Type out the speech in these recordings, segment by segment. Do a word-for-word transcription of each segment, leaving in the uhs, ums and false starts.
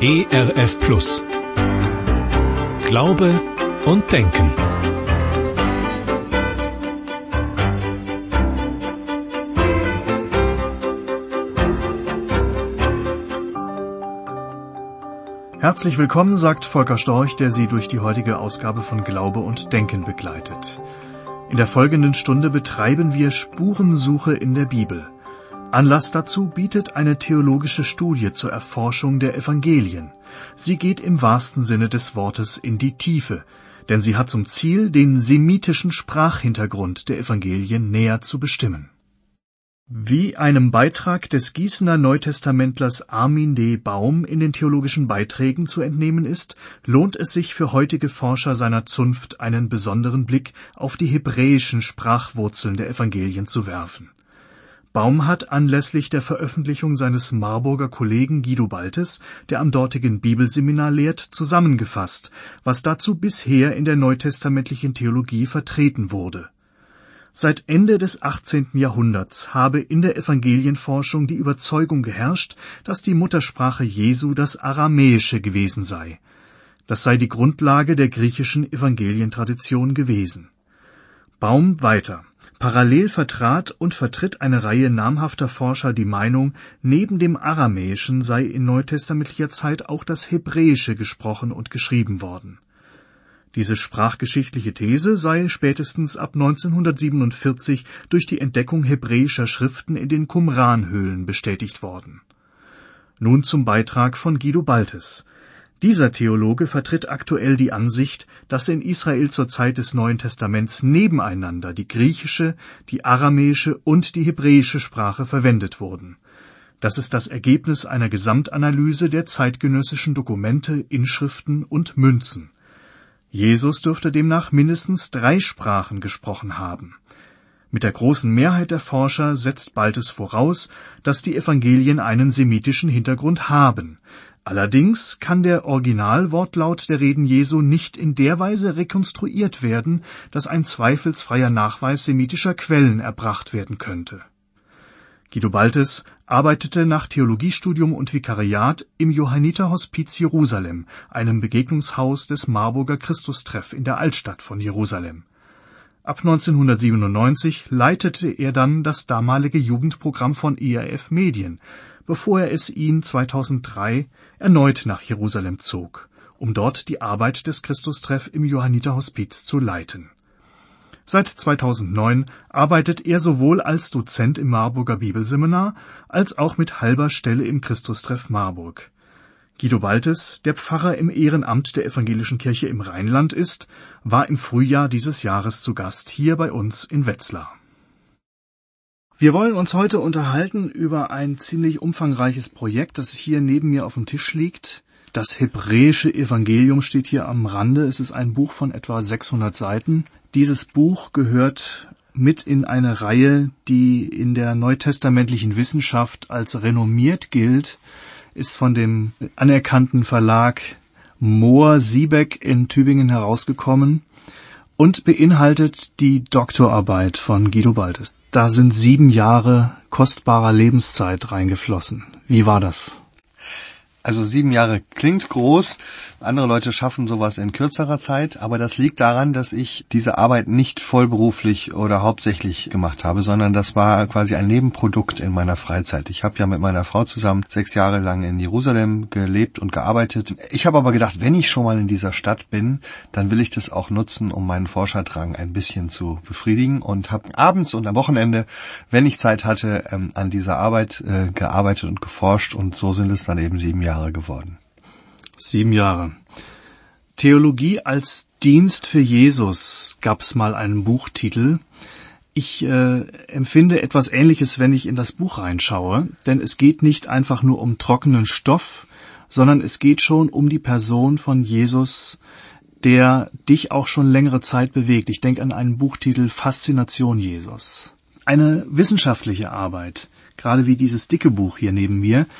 E R F Plus. Glaube und Denken. Herzlich willkommen, sagt Volker Storch, der Sie durch die heutige Ausgabe von Glaube und Denken begleitet. In der folgenden Stunde betreiben wir Spurensuche in der Bibel. Anlass dazu bietet eine theologische Studie zur Erforschung der Evangelien. Sie geht im wahrsten Sinne des Wortes in die Tiefe, denn sie hat zum Ziel, den semitischen Sprachhintergrund der Evangelien näher zu bestimmen. Wie einem Beitrag des Gießener Neutestamentlers Armin D. Baum in den theologischen Beiträgen zu entnehmen ist, lohnt es sich für heutige Forscher seiner Zunft, einen besonderen Blick auf die hebräischen Sprachwurzeln der Evangelien zu werfen. Baum hat anlässlich der Veröffentlichung seines Marburger Kollegen Guido Baltes, der am dortigen Bibelseminar lehrt, zusammengefasst, was dazu bisher in der neutestamentlichen Theologie vertreten wurde. Seit Ende des achtzehnten Jahrhunderts habe in der Evangelienforschung die Überzeugung geherrscht, dass die Muttersprache Jesu das Aramäische gewesen sei. Das sei die Grundlage der griechischen Evangelientradition gewesen. Baum weiter. Parallel vertrat und vertritt eine Reihe namhafter Forscher die Meinung, neben dem Aramäischen sei in neutestamentlicher Zeit auch das Hebräische gesprochen und geschrieben worden. Diese sprachgeschichtliche These sei spätestens ab neunzehnhundertsiebenundvierzig durch die Entdeckung hebräischer Schriften in den Qumran-Höhlen bestätigt worden. Nun zum Beitrag von Guido Baltes. Dieser Theologe vertritt aktuell die Ansicht, dass in Israel zur Zeit des Neuen Testaments nebeneinander die griechische, die aramäische und die hebräische Sprache verwendet wurden. Das ist das Ergebnis einer Gesamtanalyse der zeitgenössischen Dokumente, Inschriften und Münzen. Jesus dürfte demnach mindestens drei Sprachen gesprochen haben. Mit der großen Mehrheit der Forscher setzt Baltes voraus, dass die Evangelien einen semitischen Hintergrund haben. Allerdings kann der Originalwortlaut der Reden Jesu nicht in der Weise rekonstruiert werden, dass ein zweifelsfreier Nachweis semitischer Quellen erbracht werden könnte. Guido Baltes arbeitete nach Theologiestudium und Vikariat im Johanniterhospiz Jerusalem, einem Begegnungshaus des Marburger Christustreff in der Altstadt von Jerusalem. Ab neunzehnhundertsiebenundneunzig leitete er dann das damalige Jugendprogramm von E R F Medien, bevor er es ihn zweitausenddrei erneut nach Jerusalem zog, um dort die Arbeit des Christustreff im Johanniterhospiz zu leiten. Seit zweitausendneun arbeitet er sowohl als Dozent im Marburger Bibelseminar als auch mit halber Stelle im Christustreff Marburg. Guido Baltes, der Pfarrer im Ehrenamt der Evangelischen Kirche im Rheinland ist, war im Frühjahr dieses Jahres zu Gast hier bei uns in Wetzlar. Wir wollen uns heute unterhalten über ein ziemlich umfangreiches Projekt, das hier neben mir auf dem Tisch liegt. Das hebräische Evangelium steht hier am Rande. Es ist ein Buch von etwa sechshundert Seiten. Dieses Buch gehört mit in eine Reihe, die in der neutestamentlichen Wissenschaft als renommiert gilt, ist von dem anerkannten Verlag Mohr-Siebeck in Tübingen herausgekommen und beinhaltet die Doktorarbeit von Guido Baltes. Da sind sieben Jahre kostbarer Lebenszeit reingeflossen. Wie war das? Also sieben Jahre klingt groß, andere Leute schaffen sowas in kürzerer Zeit, aber das liegt daran, dass ich diese Arbeit nicht vollberuflich oder hauptsächlich gemacht habe, sondern das war quasi ein Nebenprodukt in meiner Freizeit. Ich habe ja mit meiner Frau zusammen sechs Jahre lang in Jerusalem gelebt und gearbeitet. Ich habe aber gedacht, wenn ich schon mal in dieser Stadt bin, dann will ich das auch nutzen, um meinen Forscherdrang ein bisschen zu befriedigen und habe abends und am Wochenende, wenn ich Zeit hatte, ähm, an dieser Arbeit äh, gearbeitet und geforscht und so sind es dann eben sieben Jahre geworden. Sieben Jahre. Theologie als Dienst für Jesus gab's mal einen Buchtitel. Ich äh, empfinde etwas Ähnliches, wenn ich in das Buch reinschaue, denn es geht nicht einfach nur um trockenen Stoff, sondern es geht schon um die Person von Jesus, der dich auch schon längere Zeit bewegt. Ich denke an einen Buchtitel Faszination Jesus. Eine wissenschaftliche Arbeit, gerade wie dieses dicke Buch hier neben mir,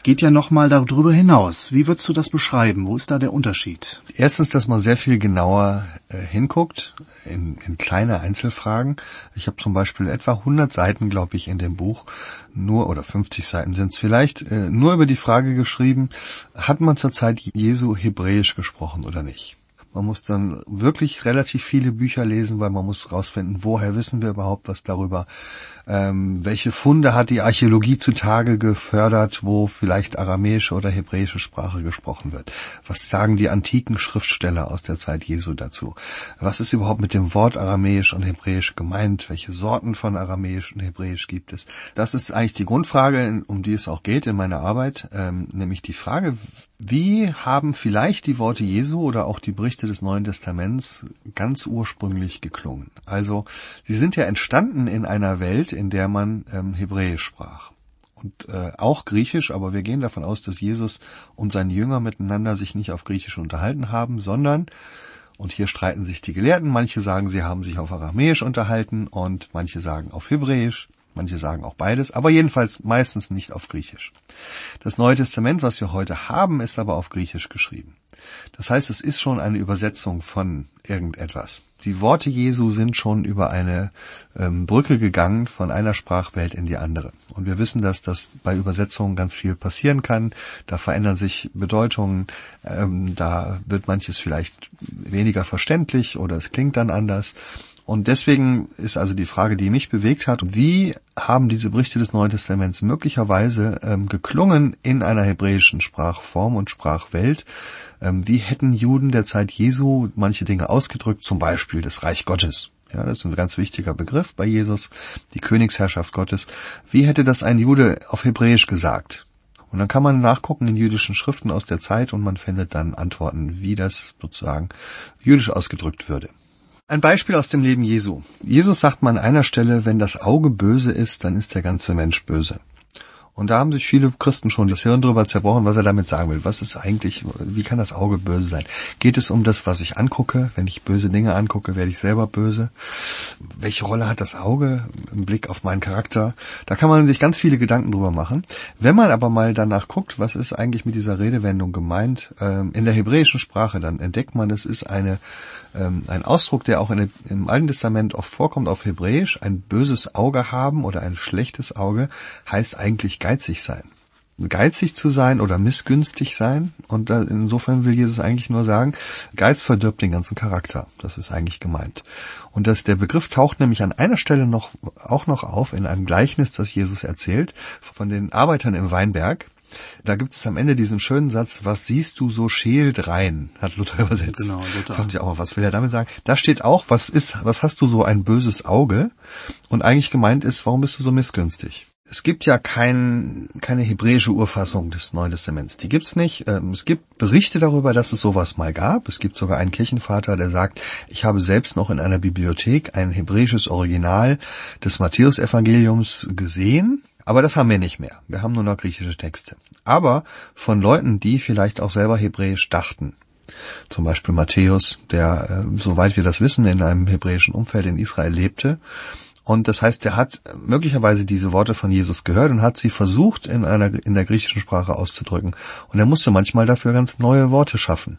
geht ja nochmal darüber hinaus. Wie würdest du das beschreiben? Wo ist da der Unterschied? Erstens, dass man sehr viel genauer äh, hinguckt in, in kleine Einzelfragen. Ich habe zum Beispiel etwa hundert Seiten, glaube ich, in dem Buch, nur oder fünfzig Seiten sind es vielleicht, äh, nur über die Frage geschrieben, hat man zur Zeit Jesu Hebräisch gesprochen oder nicht? Man muss dann wirklich relativ viele Bücher lesen, weil man muss rausfinden, woher wissen wir überhaupt was darüber, ähm, welche Funde hat die Archäologie zutage gefördert, wo vielleicht aramäische oder hebräische Sprache gesprochen wird. Was sagen die antiken Schriftsteller aus der Zeit Jesu dazu? Was ist überhaupt mit dem Wort aramäisch und hebräisch gemeint? Welche Sorten von aramäisch und hebräisch gibt es? Das ist eigentlich die Grundfrage, um die es auch geht in meiner Arbeit, ähm, nämlich die Frage, wie haben vielleicht die Worte Jesu oder auch die Berichte des Neuen Testaments ganz ursprünglich geklungen? Also, sie sind ja entstanden in einer Welt, in der man ähm, Hebräisch sprach. Und äh, auch Griechisch, aber wir gehen davon aus, dass Jesus und seine Jünger miteinander sich nicht auf Griechisch unterhalten haben, sondern, und hier streiten sich die Gelehrten, manche sagen, sie haben sich auf Aramäisch unterhalten und manche sagen auf Hebräisch. Manche sagen auch beides, aber jedenfalls meistens nicht auf Griechisch. Das Neue Testament, was wir heute haben, ist aber auf Griechisch geschrieben. Das heißt, es ist schon eine Übersetzung von irgendetwas. Die Worte Jesu sind schon über eine ähm, Brücke gegangen von einer Sprachwelt in die andere. Und wir wissen, dass das bei Übersetzungen ganz viel passieren kann. Da verändern sich Bedeutungen, ähm, da wird manches vielleicht weniger verständlich oder es klingt dann anders. Und deswegen ist also die Frage, die mich bewegt hat, wie haben diese Berichte des Neuen Testaments möglicherweise ähm, geklungen in einer hebräischen Sprachform und Sprachwelt? Ähm, wie hätten Juden der Zeit Jesu manche Dinge ausgedrückt, zum Beispiel das Reich Gottes? Ja, das ist ein ganz wichtiger Begriff bei Jesus, die Königsherrschaft Gottes. Wie hätte das ein Jude auf Hebräisch gesagt? Und dann kann man nachgucken in jüdischen Schriften aus der Zeit und man findet dann Antworten, wie das sozusagen jüdisch ausgedrückt würde. Ein Beispiel aus dem Leben Jesu. Jesus sagt mal an einer Stelle, wenn das Auge böse ist, dann ist der ganze Mensch böse. Und da haben sich viele Christen schon das Hirn drüber zerbrochen, was er damit sagen will. Was ist eigentlich, wie kann das Auge böse sein? Geht es um das, was ich angucke? Wenn ich böse Dinge angucke, werde ich selber böse. Welche Rolle hat das Auge im Blick auf meinen Charakter? Da kann man sich ganz viele Gedanken drüber machen. Wenn man aber mal danach guckt, was ist eigentlich mit dieser Redewendung gemeint, ähm, in der hebräischen Sprache, dann entdeckt man, es ist eine, ähm, ein Ausdruck, der auch in der, im Alten Testament oft vorkommt auf Hebräisch. Ein böses Auge haben oder ein schlechtes Auge heißt eigentlich geizig sein. Geizig zu sein oder missgünstig sein. Und da, insofern will Jesus eigentlich nur sagen, Geiz verdirbt den ganzen Charakter. Das ist eigentlich gemeint. Und das, der Begriff taucht nämlich an einer Stelle noch, auch noch auf in einem Gleichnis, das Jesus erzählt, von den Arbeitern im Weinberg. Da gibt es am Ende diesen schönen Satz, was siehst du so schält rein, hat Luther übersetzt. Genau, Luther. Fragen Sie auch mal, was will er damit sagen? Da steht auch, was ist, was hast du so ein böses Auge? Und eigentlich gemeint ist, warum bist du so missgünstig? Es gibt ja kein, keine hebräische Urfassung des Neuen Testaments. Die gibt's nicht. Es gibt Berichte darüber, dass es sowas mal gab. Es gibt sogar einen Kirchenvater, der sagt, ich habe selbst noch in einer Bibliothek ein hebräisches Original des Matthäusevangeliums gesehen. Aber das haben wir nicht mehr. Wir haben nur noch griechische Texte. Aber von Leuten, die vielleicht auch selber hebräisch dachten. Zum Beispiel Matthäus, der, soweit wir das wissen, in einem hebräischen Umfeld in Israel lebte. Und das heißt, er hat möglicherweise diese Worte von Jesus gehört und hat sie versucht, in einer, in der griechischen Sprache auszudrücken. Und er musste manchmal dafür ganz neue Worte schaffen.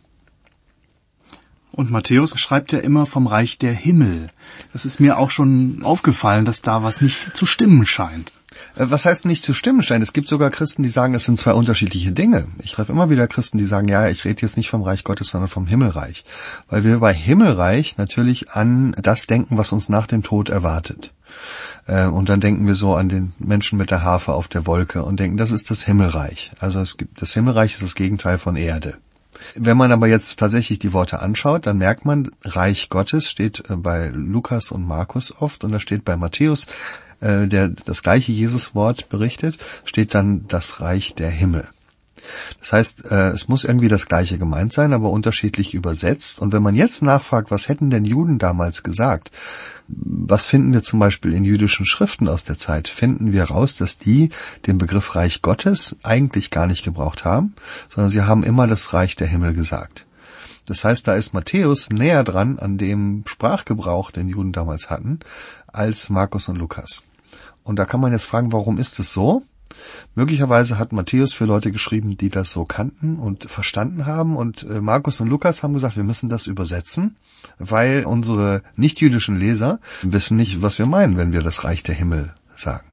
Und Matthäus schreibt ja immer vom Reich der Himmel. Das ist mir auch schon aufgefallen, dass da was nicht zu stimmen scheint. Was heißt nicht zu stimmen scheint? Es gibt sogar Christen, die sagen, es sind zwei unterschiedliche Dinge. Ich treffe immer wieder Christen, die sagen, ja, ich rede jetzt nicht vom Reich Gottes, sondern vom Himmelreich. Weil wir bei Himmelreich natürlich an das denken, was uns nach dem Tod erwartet. Und dann denken wir so an den Menschen mit der Harfe auf der Wolke und denken, das ist das Himmelreich. Also es gibt, das Himmelreich ist das Gegenteil von Erde. Wenn man aber jetzt tatsächlich die Worte anschaut, dann merkt man, Reich Gottes steht bei Lukas und Markus oft und da steht bei Matthäus, der das gleiche Jesuswort berichtet, steht dann das Reich der Himmel. Das heißt, es muss irgendwie das Gleiche gemeint sein, aber unterschiedlich übersetzt. Und wenn man jetzt nachfragt, was hätten denn Juden damals gesagt? Was finden wir zum Beispiel in jüdischen Schriften aus der Zeit? Finden wir raus, dass die den Begriff Reich Gottes eigentlich gar nicht gebraucht haben, sondern sie haben immer das Reich der Himmel gesagt. Das heißt, da ist Matthäus näher dran an dem Sprachgebrauch, den Juden damals hatten, als Markus und Lukas. Und da kann man jetzt fragen, warum ist es so? Möglicherweise hat Matthäus für Leute geschrieben, die das so kannten und verstanden haben. Und äh, Markus und Lukas haben gesagt, wir müssen das übersetzen, weil unsere nicht-jüdischen Leser wissen nicht, was wir meinen, wenn wir das Reich der Himmel sagen.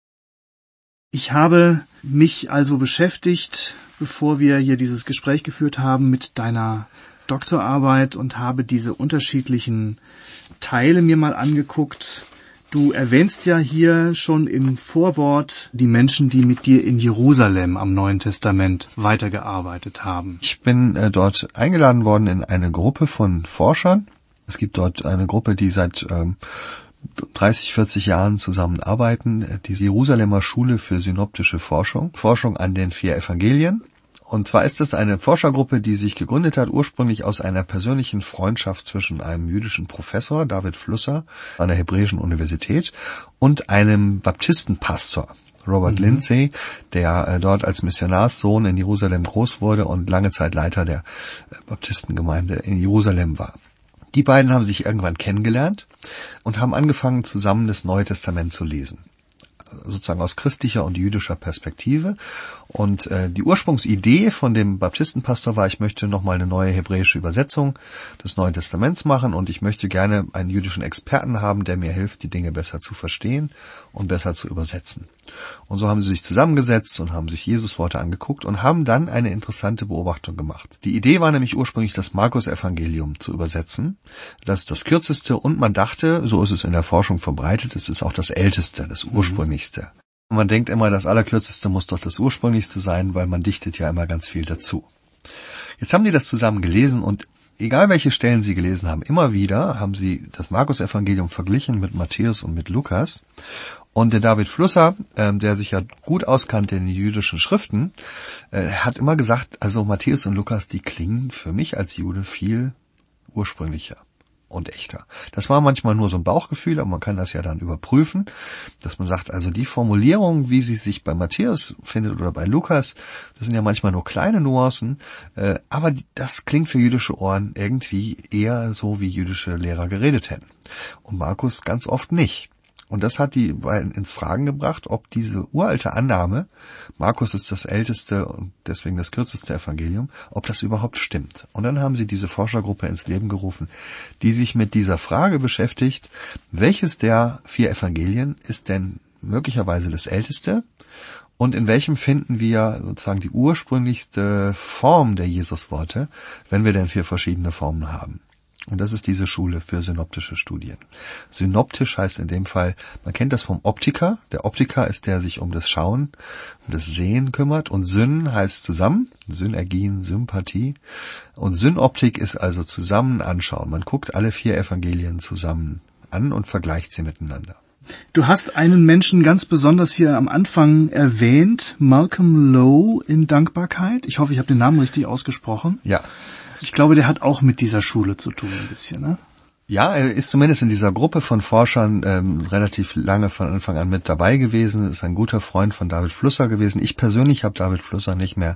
Ich habe mich also beschäftigt, bevor wir hier dieses Gespräch geführt haben, mit deiner Doktorarbeit und habe diese unterschiedlichen Teile mir mal angeguckt. Du erwähnst ja hier schon im Vorwort die Menschen, die mit dir in Jerusalem am Neuen Testament weitergearbeitet haben. Ich bin äh, dort eingeladen worden in eine Gruppe von Forschern. Es gibt dort eine Gruppe, die seit ähm, dreißig, vierzig Jahren zusammenarbeiten, die Jerusalemer Schule für synoptische Forschung, Forschung an den vier Evangelien. Und zwar ist es eine Forschergruppe, die sich gegründet hat, ursprünglich aus einer persönlichen Freundschaft zwischen einem jüdischen Professor, David Flusser, an der Hebräischen Universität, und einem Baptistenpastor, Robert mhm. Lindsay, der äh, dort als Missionarssohn in Jerusalem groß wurde und lange Zeit Leiter der äh, Baptistengemeinde in Jerusalem war. Die beiden haben sich irgendwann kennengelernt und haben angefangen, zusammen das Neue Testament zu lesen. Sozusagen aus christlicher und jüdischer Perspektive. Und äh, die Ursprungsidee von dem Baptistenpastor war, ich möchte nochmal eine neue hebräische Übersetzung des Neuen Testaments machen und ich möchte gerne einen jüdischen Experten haben, der mir hilft, die Dinge besser zu verstehen und besser zu übersetzen. Und so haben sie sich zusammengesetzt und haben sich Jesus-Worte angeguckt und haben dann eine interessante Beobachtung gemacht. Die Idee war nämlich ursprünglich, das Markus-Evangelium zu übersetzen. Das ist das kürzeste und man dachte, so ist es in der Forschung verbreitet, es ist auch das älteste, das ursprünglichste. Und man denkt immer, das Allerkürzeste muss doch das ursprünglichste sein, weil man dichtet ja immer ganz viel dazu. Jetzt haben die das zusammen gelesen und egal welche Stellen sie gelesen haben, immer wieder haben sie das Markus-Evangelium verglichen mit Matthäus und mit Lukas. Und der David Flusser, ähm, der sich ja gut auskannte in den jüdischen Schriften, äh, hat immer gesagt, also Matthäus und Lukas, die klingen für mich als Jude viel ursprünglicher und echter. Das war manchmal nur so ein Bauchgefühl, aber man kann das ja dann überprüfen, dass man sagt, also die Formulierung, wie sie sich bei Matthäus findet oder bei Lukas, das sind ja manchmal nur kleine Nuancen, äh, aber das klingt für jüdische Ohren irgendwie eher so, wie jüdische Lehrer geredet hätten. Und Markus ganz oft nicht. Und das hat die beiden ins Fragen gebracht, ob diese uralte Annahme, Markus ist das älteste und deswegen das kürzeste Evangelium, ob das überhaupt stimmt. Und dann haben sie diese Forschergruppe ins Leben gerufen, die sich mit dieser Frage beschäftigt, welches der vier Evangelien ist denn möglicherweise das älteste und in welchem finden wir sozusagen die ursprünglichste Form der Jesusworte, wenn wir denn vier verschiedene Formen haben. Und das ist diese Schule für synoptische Studien. Synoptisch heißt in dem Fall, man kennt das vom Optiker. Der Optiker ist der, der sich um das Schauen, um das Sehen kümmert. Und Syn heißt zusammen, Synergien, Sympathie. Und Synoptik ist also zusammen anschauen. Man guckt alle vier Evangelien zusammen an und vergleicht sie miteinander. Du hast einen Menschen ganz besonders hier am Anfang erwähnt, Malcolm Lowe in Dankbarkeit. Ich hoffe, ich habe den Namen richtig ausgesprochen. Ja. Ich glaube, der hat auch mit dieser Schule zu tun ein bisschen, ne? Ja, er ist zumindest in dieser Gruppe von Forschern ähm, relativ lange von Anfang an mit dabei gewesen, ist ein guter Freund von David Flusser gewesen. Ich persönlich habe David Flusser nicht mehr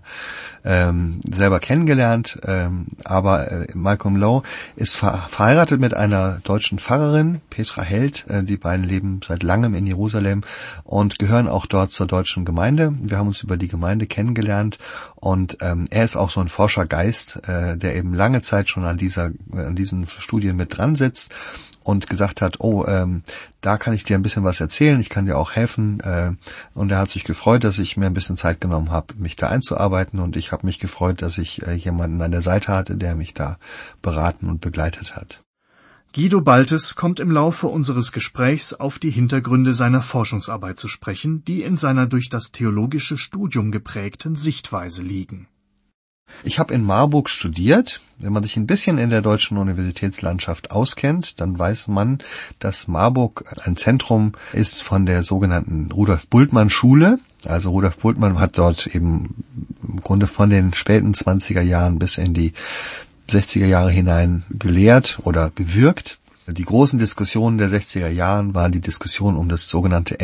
ähm, selber kennengelernt, ähm, aber äh, Malcolm Lowe ist ver- verheiratet mit einer deutschen Pfarrerin, Petra Held. Äh, die beiden leben seit langem in Jerusalem und gehören auch dort zur deutschen Gemeinde. Wir haben uns über die Gemeinde kennengelernt und ähm, er ist auch so ein Forschergeist, äh, der eben lange Zeit schon an dieser, an diesen Studien mit dran sitzt und gesagt hat, oh, ähm, da kann ich dir ein bisschen was erzählen, ich kann dir auch helfen. Äh, und er hat sich gefreut, dass ich mir ein bisschen Zeit genommen habe, mich da einzuarbeiten und ich habe mich gefreut, dass ich äh, jemanden an der Seite hatte, der mich da beraten und begleitet hat. Guido Baltes kommt im Laufe unseres Gesprächs auf die Hintergründe seiner Forschungsarbeit zu sprechen, die in seiner durch das theologische Studium geprägten Sichtweise liegen. Ich habe in Marburg studiert. Wenn man sich ein bisschen in der deutschen Universitätslandschaft auskennt, dann weiß man, dass Marburg ein Zentrum ist von der sogenannten Rudolf-Bultmann-Schule. Also Rudolf Bultmann hat dort eben im Grunde von den späten zwanziger Jahren bis in die sechziger Jahre hinein gelehrt oder gewirkt. Die großen Diskussionen der sechziger Jahren waren die Diskussion um das sogenannte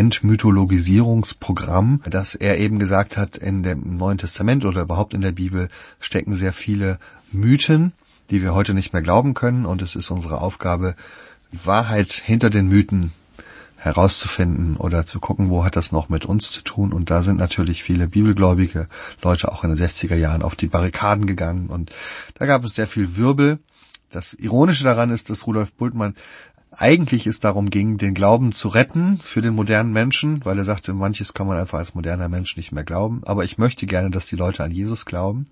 Entmythologisierungsprogramm, dass er eben gesagt hat, in dem Neuen Testament oder überhaupt in der Bibel stecken sehr viele Mythen, die wir heute nicht mehr glauben können und es ist unsere Aufgabe, die Wahrheit hinter den Mythen herauszufinden oder zu gucken, wo hat das noch mit uns zu tun. Und da sind natürlich viele bibelgläubige Leute auch in den sechziger Jahren auf die Barrikaden gegangen. Und da gab es sehr viel Wirbel. Das Ironische daran ist, dass Rudolf Bultmann eigentlich es darum ging, den Glauben zu retten für den modernen Menschen, weil er sagte, manches kann man einfach als moderner Mensch nicht mehr glauben. Aber ich möchte gerne, dass die Leute an Jesus glauben.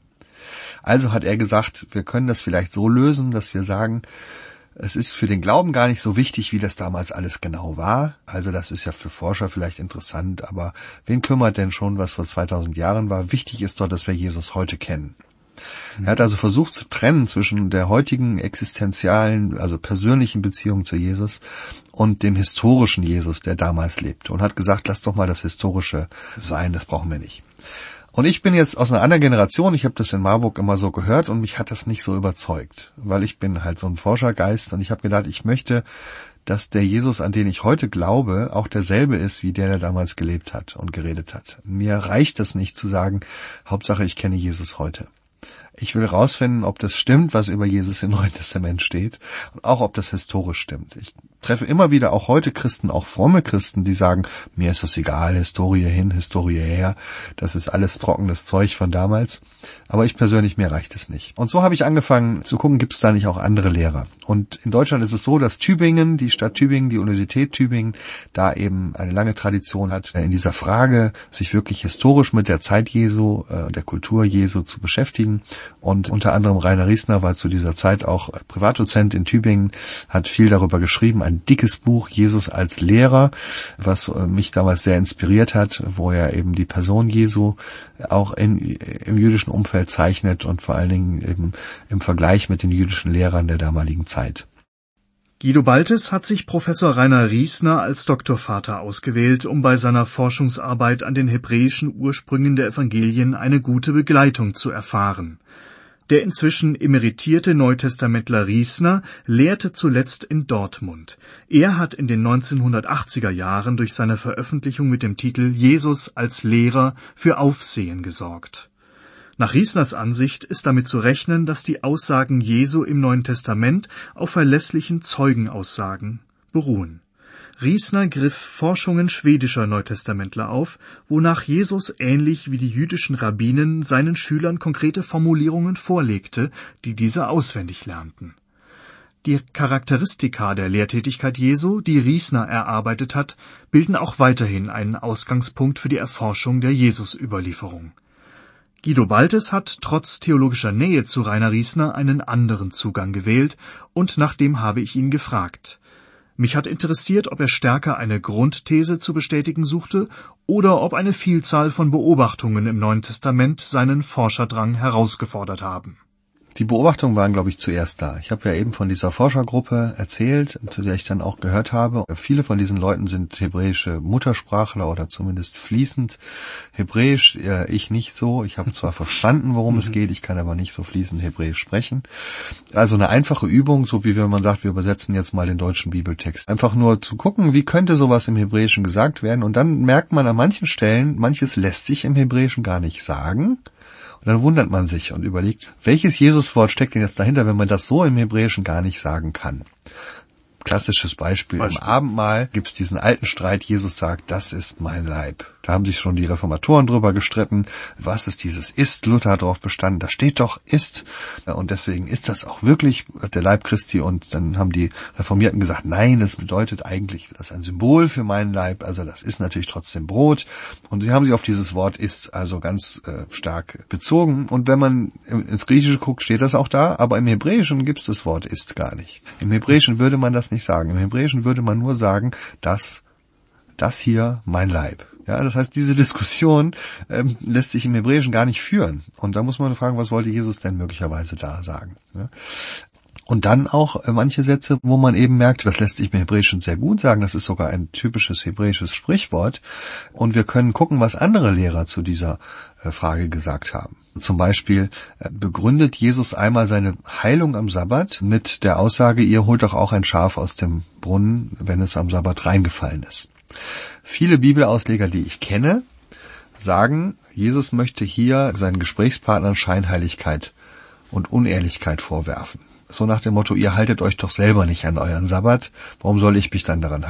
Also hat er gesagt, wir können das vielleicht so lösen, dass wir sagen, es ist für den Glauben gar nicht so wichtig, wie das damals alles genau war. Also das ist ja für Forscher vielleicht interessant, aber wen kümmert denn schon, was vor zweitausend Jahren war? Wichtig ist doch, dass wir Jesus heute kennen. Mhm. Er hat also versucht zu trennen zwischen der heutigen existenzialen, also persönlichen Beziehung zu Jesus und dem historischen Jesus, der damals lebt. Und hat gesagt, lass doch mal das Historische sein, das brauchen wir nicht. Und ich bin jetzt aus einer anderen Generation, ich habe das in Marburg immer so gehört und mich hat das nicht so überzeugt, weil ich bin halt so ein Forschergeist und ich habe gedacht, ich möchte, dass der Jesus, an den ich heute glaube, auch derselbe ist, wie der, der damals gelebt hat und geredet hat. Mir reicht es nicht zu sagen, Hauptsache ich kenne Jesus heute. Ich will rausfinden, ob das stimmt, was über Jesus im Neuen Testament steht und auch, ob das historisch stimmt. Ich treffe immer wieder auch heute Christen, auch fromme Christen, die sagen, mir ist das egal, Historie hin, Historie her, das ist alles trockenes Zeug von damals. Aber ich persönlich, mir reicht es nicht. Und so habe ich angefangen zu gucken, gibt es da nicht auch andere Lehrer? Und in Deutschland ist es so, dass Tübingen, die Stadt Tübingen, die Universität Tübingen, da eben eine lange Tradition hat, in dieser Frage, sich wirklich historisch mit der Zeit Jesu, äh, der Kultur Jesu zu beschäftigen. Und unter anderem Rainer Riesner war zu dieser Zeit auch Privatdozent in Tübingen, hat viel darüber geschrieben, ein dickes Buch, Jesus als Lehrer, was mich damals sehr inspiriert hat, wo er eben die Person Jesu auch in, im jüdischen Umfeld zeichnet und vor allen Dingen eben im Vergleich mit den jüdischen Lehrern der damaligen Zeit. Guido Baltes hat sich Professor Rainer Riesner als Doktorvater ausgewählt, um bei seiner Forschungsarbeit an den hebräischen Ursprüngen der Evangelien eine gute Begleitung zu erfahren. Der inzwischen emeritierte Neutestamentler Riesner lehrte zuletzt in Dortmund. Er hat in den neunzehnhundertachtziger Jahren durch seine Veröffentlichung mit dem Titel Jesus als Lehrer für Aufsehen gesorgt. Nach Riesners Ansicht ist damit zu rechnen, dass die Aussagen Jesu im Neuen Testament auf verlässlichen Zeugenaussagen beruhen. Riesner griff Forschungen schwedischer Neutestamentler auf, wonach Jesus ähnlich wie die jüdischen Rabbinen seinen Schülern konkrete Formulierungen vorlegte, die diese auswendig lernten. Die Charakteristika der Lehrtätigkeit Jesu, die Riesner erarbeitet hat, bilden auch weiterhin einen Ausgangspunkt für die Erforschung der Jesusüberlieferung. Guido Baltes hat trotz theologischer Nähe zu Rainer Riesner einen anderen Zugang gewählt, und nach dem habe ich ihn gefragt. Mich hat interessiert, ob er stärker eine Grundthese zu bestätigen suchte oder ob eine Vielzahl von Beobachtungen im Neuen Testament seinen Forscherdrang herausgefordert haben. Die Beobachtungen waren, glaube ich, zuerst da. Ich habe ja eben von dieser Forschergruppe erzählt, zu der ich dann auch gehört habe. Viele von diesen Leuten sind hebräische Muttersprachler oder zumindest fließend Hebräisch. Ich nicht so. Ich habe zwar verstanden, worum es geht, ich kann aber nicht so fließend Hebräisch sprechen. Also eine einfache Übung, so wie wenn man sagt, wir übersetzen jetzt mal den deutschen Bibeltext. Einfach nur zu gucken, wie könnte sowas im Hebräischen gesagt werden. Und dann merkt man an manchen Stellen, manches lässt sich im Hebräischen gar nicht sagen. Und dann wundert man sich und überlegt, welches Jesuswort steckt denn jetzt dahinter, wenn man das so im Hebräischen gar nicht sagen kann. Klassisches Beispiel, Beispiel. Im Abendmahl gibt es diesen alten Streit, Jesus sagt, das ist mein Leib. Da haben sich schon die Reformatoren drüber gestritten, was ist dieses ist, Luther hat darauf bestanden, da steht doch ist, und deswegen ist das auch wirklich der Leib Christi, und dann haben die Reformierten gesagt, nein, das bedeutet eigentlich, das ist ein Symbol für meinen Leib, also das ist natürlich trotzdem Brot, und sie haben sich auf dieses Wort ist also ganz äh, stark bezogen, und wenn man ins Griechische guckt, steht das auch da, aber im Hebräischen gibt es das Wort ist gar nicht. Im Hebräischen würde man das nicht sagen, im Hebräischen würde man nur sagen, dass das hier mein Leib. Ja, das heißt, diese Diskussion ähm, lässt sich im Hebräischen gar nicht führen. Und da muss man fragen, was wollte Jesus denn möglicherweise da sagen? Ja? Und dann auch äh, manche Sätze, wo man eben merkt, das lässt sich im Hebräischen sehr gut sagen, das ist sogar ein typisches hebräisches Sprichwort. Und wir können gucken, was andere Lehrer zu dieser äh, Frage gesagt haben. Zum Beispiel äh, begründet Jesus einmal seine Heilung am Sabbat mit der Aussage, ihr holt doch auch ein Schaf aus dem Brunnen, wenn es am Sabbat reingefallen ist. Viele Bibelausleger, die ich kenne, sagen, Jesus möchte hier seinen Gesprächspartnern Scheinheiligkeit und Unehrlichkeit vorwerfen. So nach dem Motto, ihr haltet euch doch selber nicht an euren Sabbat, warum soll ich mich dann daran halten?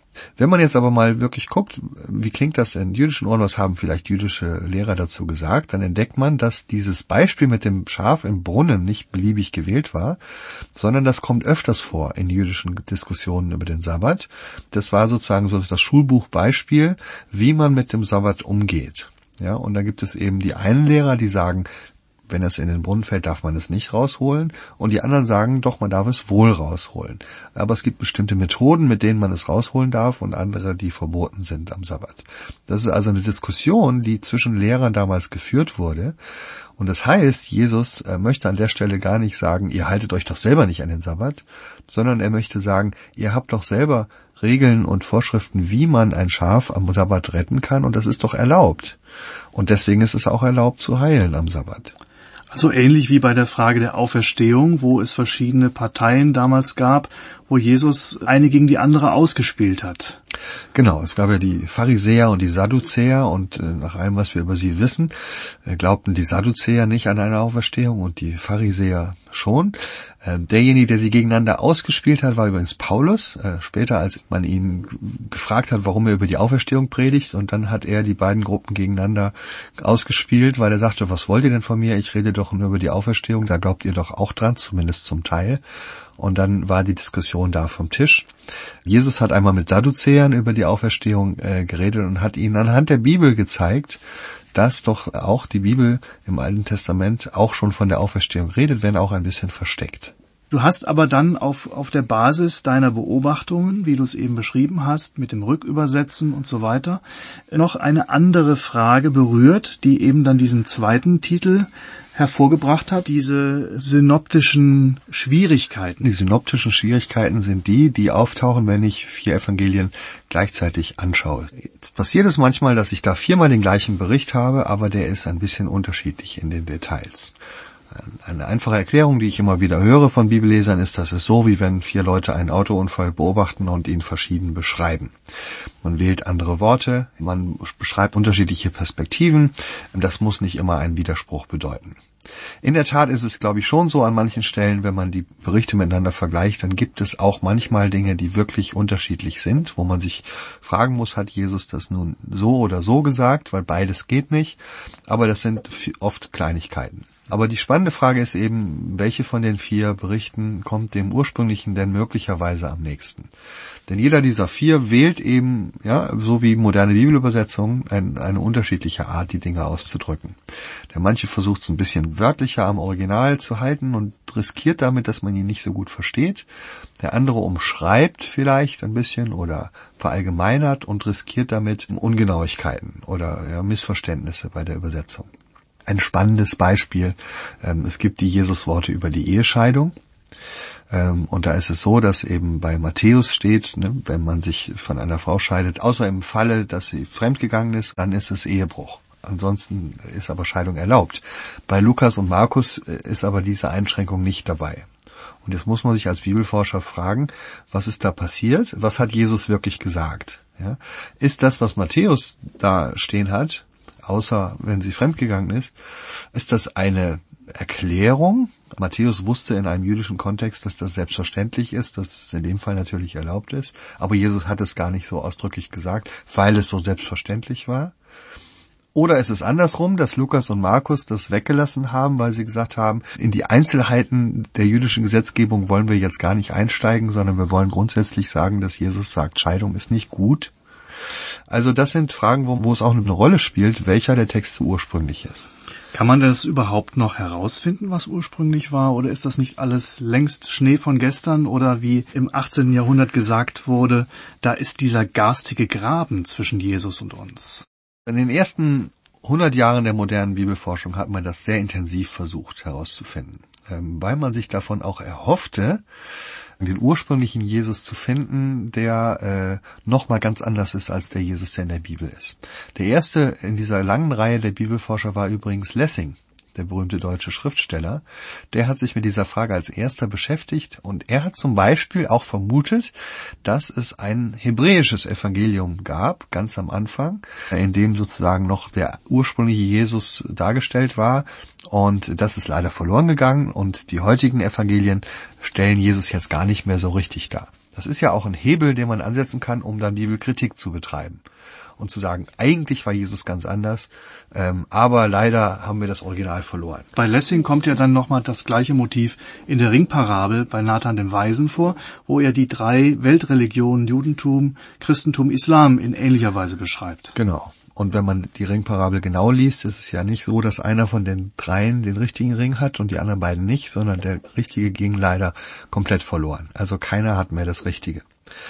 Wenn man jetzt aber mal wirklich guckt, wie klingt das in jüdischen Ohren, was haben vielleicht jüdische Lehrer dazu gesagt, dann entdeckt man, dass dieses Beispiel mit dem Schaf im Brunnen nicht beliebig gewählt war, sondern das kommt öfters vor in jüdischen Diskussionen über den Sabbat. Das war sozusagen so das Schulbuchbeispiel, wie man mit dem Sabbat umgeht. Ja, und da gibt es eben die einen Lehrer, die sagen, wenn es in den Brunnen fällt, darf man es nicht rausholen. Und die anderen sagen, doch, man darf es wohl rausholen. Aber es gibt bestimmte Methoden, mit denen man es rausholen darf und andere, die verboten sind am Sabbat. Das ist also eine Diskussion, die zwischen Lehrern damals geführt wurde. Und das heißt, Jesus möchte an der Stelle gar nicht sagen, ihr haltet euch doch selber nicht an den Sabbat, sondern er möchte sagen, ihr habt doch selber Regeln und Vorschriften, wie man ein Schaf am Sabbat retten kann, und das ist doch erlaubt. Und deswegen ist es auch erlaubt zu heilen am Sabbat. Also ähnlich wie bei der Frage der Auferstehung, wo es verschiedene Parteien damals gab, wo Jesus eine gegen die andere ausgespielt hat. Genau, es gab ja die Pharisäer und die Sadduzäer, und äh, nach allem, was wir über sie wissen, äh, glaubten die Sadduzäer nicht an eine Auferstehung und die Pharisäer schon. Äh, derjenige, der sie gegeneinander ausgespielt hat, war übrigens Paulus. Äh, später, als man ihn gefragt hat, warum er über die Auferstehung predigt, und dann hat er die beiden Gruppen gegeneinander ausgespielt, weil er sagte, was wollt ihr denn von mir? Ich rede doch nur über die Auferstehung, da glaubt ihr doch auch dran, zumindest zum Teil. Und dann war die Diskussion da vom Tisch. Jesus hat einmal mit Sadduzäern über die Auferstehung äh, geredet und hat ihnen anhand der Bibel gezeigt, dass doch auch die Bibel im Alten Testament auch schon von der Auferstehung redet, wenn auch ein bisschen versteckt. Du hast aber dann auf, auf der Basis deiner Beobachtungen, wie du es eben beschrieben hast, mit dem Rückübersetzen und so weiter, noch eine andere Frage berührt, die eben dann diesen zweiten Titel hervorgebracht hat, diese synoptischen Schwierigkeiten. Die synoptischen Schwierigkeiten sind die, die auftauchen, wenn ich vier Evangelien gleichzeitig anschaue. Jetzt passiert es manchmal, dass ich da viermal den gleichen Bericht habe, aber der ist ein bisschen unterschiedlich in den Details. Eine einfache Erklärung, die ich immer wieder höre von Bibellesern, ist, dass es so, wie wenn vier Leute einen Autounfall beobachten und ihn verschieden beschreiben. Man wählt andere Worte, man beschreibt unterschiedliche Perspektiven. Das muss nicht immer einen Widerspruch bedeuten. In der Tat ist es, glaube ich, schon so an manchen Stellen, wenn man die Berichte miteinander vergleicht, dann gibt es auch manchmal Dinge, die wirklich unterschiedlich sind, wo man sich fragen muss, hat Jesus das nun so oder so gesagt, weil beides geht nicht. Aber das sind oft Kleinigkeiten. Aber die spannende Frage ist eben, welche von den vier Berichten kommt dem ursprünglichen denn möglicherweise am nächsten? Denn jeder dieser vier wählt eben, ja, so wie moderne Bibelübersetzungen, ein, eine unterschiedliche Art, die Dinge auszudrücken. Der manche versucht es ein bisschen wörtlicher am Original zu halten und riskiert damit, dass man ihn nicht so gut versteht. Der andere umschreibt vielleicht ein bisschen oder verallgemeinert und riskiert damit Ungenauigkeiten oder ja, Missverständnisse bei der Übersetzung. Ein spannendes Beispiel, ähm, es gibt die Jesus-Worte über die Ehescheidung. Ähm, und da ist es so, dass eben bei Matthäus steht, ne, wenn man sich von einer Frau scheidet, außer im Falle, dass sie fremdgegangen ist, dann ist es Ehebruch. Ansonsten ist aber Scheidung erlaubt. Bei Lukas und Markus ist aber diese Einschränkung nicht dabei. Und jetzt muss man sich als Bibelforscher fragen, was ist da passiert? Was hat Jesus wirklich gesagt? Ja? Ist das, was Matthäus da stehen hat, außer wenn sie fremdgegangen ist, ist das eine Erklärung? Matthäus wusste in einem jüdischen Kontext, dass das selbstverständlich ist, dass es in dem Fall natürlich erlaubt ist, aber Jesus hat es gar nicht so ausdrücklich gesagt, weil es so selbstverständlich war. Oder ist es andersrum, dass Lukas und Markus das weggelassen haben, weil sie gesagt haben, in die Einzelheiten der jüdischen Gesetzgebung wollen wir jetzt gar nicht einsteigen, sondern wir wollen grundsätzlich sagen, dass Jesus sagt, Scheidung ist nicht gut. Also das sind Fragen, wo, wo es auch eine Rolle spielt, welcher der Texte ursprünglich ist. Kann man das überhaupt noch herausfinden, was ursprünglich war? Oder ist das nicht alles längst Schnee von gestern? Oder wie im achtzehnten Jahrhundert gesagt wurde, da ist dieser garstige Graben zwischen Jesus und uns? In den ersten hundert Jahren der modernen Bibelforschung hat man das sehr intensiv versucht herauszufinden, weil man sich davon auch erhoffte, den ursprünglichen Jesus zu finden, der äh, nochmal ganz anders ist als der Jesus, der in der Bibel ist. Der erste in dieser langen Reihe der Bibelforscher war übrigens Lessing, der berühmte deutsche Schriftsteller. Der hat sich mit dieser Frage als erster beschäftigt und er hat zum Beispiel auch vermutet, dass es ein hebräisches Evangelium gab, ganz am Anfang, in dem sozusagen noch der ursprüngliche Jesus dargestellt war. Und das ist leider verloren gegangen und die heutigen Evangelien stellen Jesus jetzt gar nicht mehr so richtig dar. Das ist ja auch ein Hebel, den man ansetzen kann, um dann Bibelkritik zu betreiben. Und zu sagen, eigentlich war Jesus ganz anders, ähm, aber leider haben wir das Original verloren. Bei Lessing kommt ja dann nochmal das gleiche Motiv in der Ringparabel bei Nathan dem Weisen vor, wo er die drei Weltreligionen Judentum, Christentum, Islam in ähnlicher Weise beschreibt. Genau. Und wenn man die Ringparabel genau liest, ist es ja nicht so, dass einer von den dreien den richtigen Ring hat und die anderen beiden nicht, sondern der Richtige ging leider komplett verloren. Also keiner hat mehr das Richtige.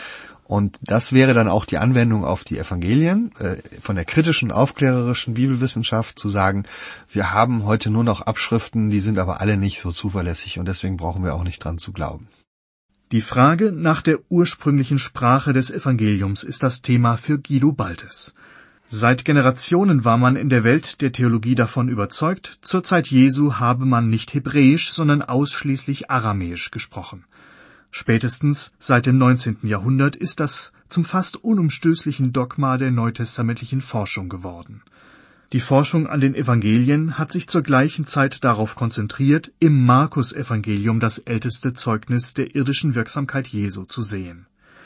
Und das wäre dann auch die Anwendung auf die Evangelien, äh, von der kritischen, aufklärerischen Bibelwissenschaft zu sagen, wir haben heute nur noch Abschriften, die sind aber alle nicht so zuverlässig und deswegen brauchen wir auch nicht dran zu glauben. Die Frage nach der ursprünglichen Sprache des Evangeliums ist das Thema für Guido Baltes. Seit Generationen war man in der Welt der Theologie davon überzeugt, zur Zeit Jesu habe man nicht Hebräisch, sondern ausschließlich Aramäisch gesprochen. Spätestens seit dem neunzehnten Jahrhundert ist das zum fast unumstößlichen Dogma der neutestamentlichen Forschung geworden. Die Forschung an den Evangelien hat sich zur gleichen Zeit darauf konzentriert, im Markus-Evangelium das älteste Zeugnis der irdischen Wirksamkeit Jesu zu sehen.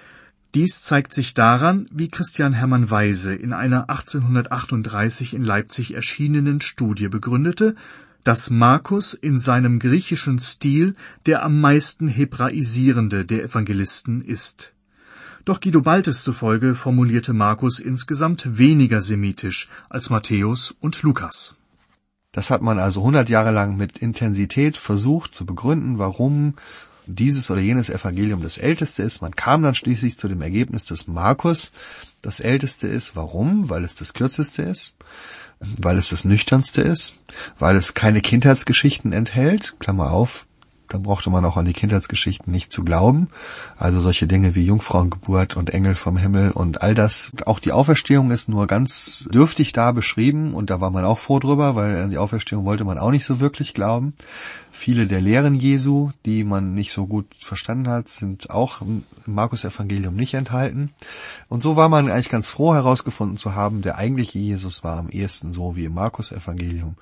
Dies zeigt sich daran, wie Christian Hermann Weise in einer achtzehnhundertachtunddreißig in Leipzig erschienenen Studie begründete, dass Markus in seinem griechischen Stil der am meisten hebraisierende der Evangelisten ist. Doch Guido Baltes zufolge formulierte Markus insgesamt weniger semitisch als Matthäus und Lukas. Das hat man also hundert Jahre lang mit Intensität versucht zu begründen, warum dieses oder jenes Evangelium das älteste ist. Man kam dann schließlich zu dem Ergebnis, dass Markus das älteste ist. Warum? Weil es das kürzeste ist, weil es das nüchternste ist, weil es keine Kindheitsgeschichten enthält, Klammer auf, da brauchte man auch an die Kindheitsgeschichten nicht zu glauben, also solche Dinge wie Jungfrauengeburt und Engel vom Himmel und all das. Auch die Auferstehung ist nur ganz dürftig da beschrieben und da war man auch froh drüber, weil an die Auferstehung wollte man auch nicht so wirklich glauben. Viele der Lehren Jesu, die man nicht so gut verstanden hat, sind auch im Markus-Evangelium nicht enthalten. Und so war man eigentlich ganz froh herausgefunden zu haben, der eigentliche Jesus war am ehesten so wie im Markus-Evangelium.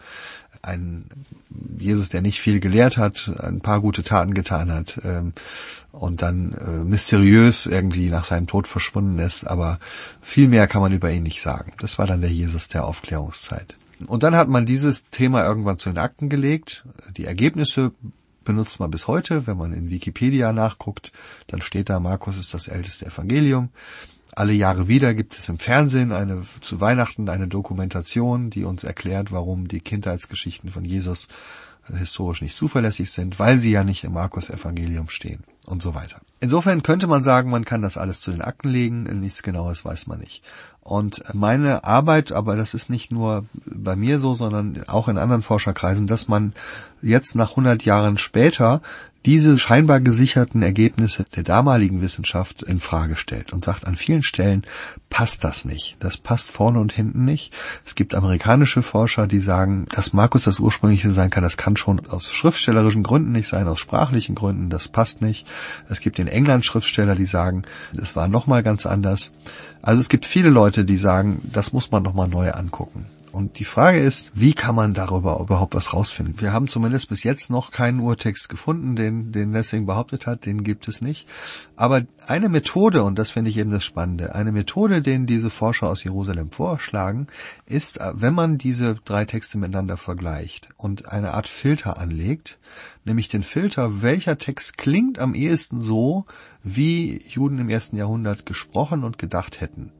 Ein Jesus, der nicht viel gelehrt hat, ein paar gute Taten getan hat ähm, und dann äh, mysteriös irgendwie nach seinem Tod verschwunden ist, aber viel mehr kann man über ihn nicht sagen. Das war dann der Jesus der Aufklärungszeit. Und dann hat man dieses Thema irgendwann zu den Akten gelegt. Die Ergebnisse benutzt man bis heute. Wenn man in Wikipedia nachguckt, dann steht da, Markus ist das älteste Evangelium. Alle Jahre wieder gibt es im Fernsehen eine, zu Weihnachten eine Dokumentation, die uns erklärt, warum die Kindheitsgeschichten von Jesus historisch nicht zuverlässig sind, weil sie ja nicht im Markus-Evangelium stehen und so weiter. Insofern könnte man sagen, man kann das alles zu den Akten legen, nichts Genaues weiß man nicht. Und meine Arbeit, aber das ist nicht nur bei mir so, sondern auch in anderen Forscherkreisen, dass man jetzt nach hundert Jahren später diese scheinbar gesicherten Ergebnisse der damaligen Wissenschaft in Frage stellt und sagt, an vielen Stellen passt das nicht. Das passt vorne und hinten nicht. Es gibt amerikanische Forscher, die sagen, dass Markus das ursprüngliche sein kann. Das kann schon aus schriftstellerischen Gründen nicht sein, aus sprachlichen Gründen. Das passt nicht. Es gibt in England Schriftsteller, die sagen, es war nochmal ganz anders. Also es gibt viele Leute, die sagen, das muss man nochmal neu angucken. Und die Frage ist, wie kann man darüber überhaupt was rausfinden? Wir haben zumindest bis jetzt noch keinen Urtext gefunden, den, den Lessing behauptet hat, den gibt es nicht. Aber eine Methode, und das finde ich eben das Spannende, eine Methode, den diese Forscher aus Jerusalem vorschlagen, ist, wenn man diese drei Texte miteinander vergleicht und eine Art Filter anlegt, nämlich den Filter, welcher Text klingt am ehesten so, wie Juden im ersten Jahrhundert gesprochen und gedacht hätten.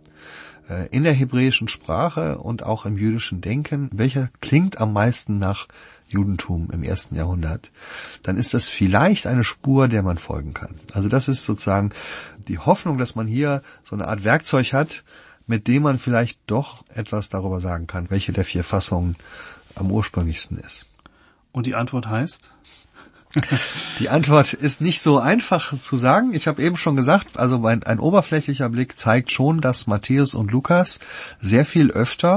In der hebräischen Sprache und auch im jüdischen Denken, welcher klingt am meisten nach Judentum im ersten Jahrhundert, dann ist das vielleicht eine Spur, der man folgen kann. Also das ist sozusagen die Hoffnung, dass man hier so eine Art Werkzeug hat, mit dem man vielleicht doch etwas darüber sagen kann, welche der vier Fassungen am ursprünglichsten ist. Und die Antwort heißt? Die Antwort ist nicht so einfach zu sagen. Ich habe eben schon gesagt, also ein, ein oberflächlicher Blick zeigt schon, dass Matthäus und Lukas sehr viel öfter